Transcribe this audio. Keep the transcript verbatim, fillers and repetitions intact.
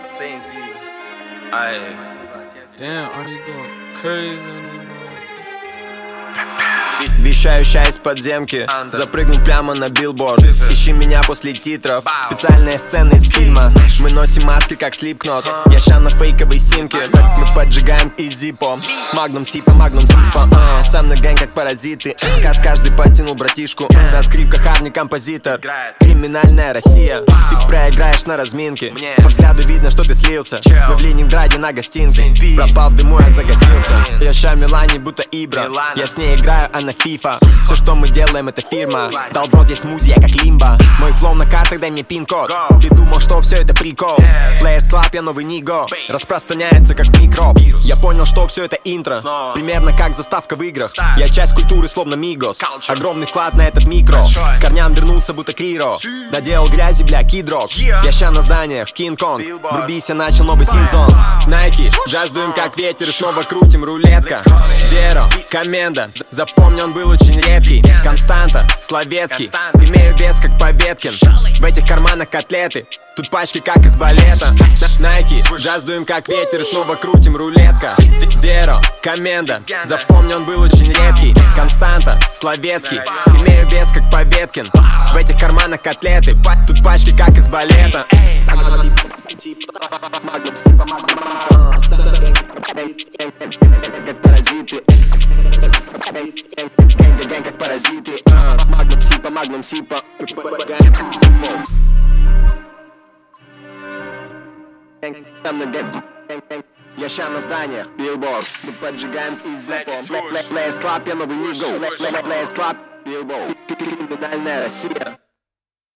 Saint P. Aye. Damn, are they going crazy on them? Вещающая из подземки, запрыгнул прямо на билборд. Ищи меня после титров, специальная сцена из фильма. Мы носим маски как Slipknot, я ща на фейковой симке. Мы поджигаем из зипо, магнум сипа, магнум сипа. uh, Сам на гэнг как паразиты, как каждый подтянул братишку. На скрипках Арни композитор, криминальная Россия. Ты проиграешь на разминке, по взгляду видно, что ты слился. Мы в Ленинграде на гостинке, пропал в дыму, я загасился. Я ща Милане будто Ибра, я с ней играю, а на FIFA. Все, что мы делаем, это фирма. Дал в рот, есть смузи, я как лимба. Мой флоу на картах, дай мне пин-код. Ты думал, что все это прикол? Players Club, я новый ниго. Распространяется как микроб. Я понял, что все это интро, примерно как заставка в играх. Я часть культуры, словно Мигос. Огромный вклад на этот микро. Корням вернуться, будто Клиро. Доделал грязи, бля, кидрок. Я ща на зданиях, Кинг-Конг. Врубись, я начал новый сезон. Найки, джаздуем как ветер и снова крутим рулетка. Веро, коменда, запомни, он был очень редкий. Константа, Словецкий, имею вес как Поветкин. В этих карманах котлеты, тут пачки как из балета. Найки, джаздуем как ветер и снова крутим рулетка. Веро, коменда, запомни, он был очень редкий. Константа, Словецкий, имею вес как Поветкин. В этих карманах котлеты, тут пачки как из балета. Как паразиты, гэнг как паразиты. Магнум сипа, магнум сипа. Я ща на зданиях, билборд. Мы поджигаем из зипо. Players Club, я новый ниго. Players Club, билборд. Криминальная Россия.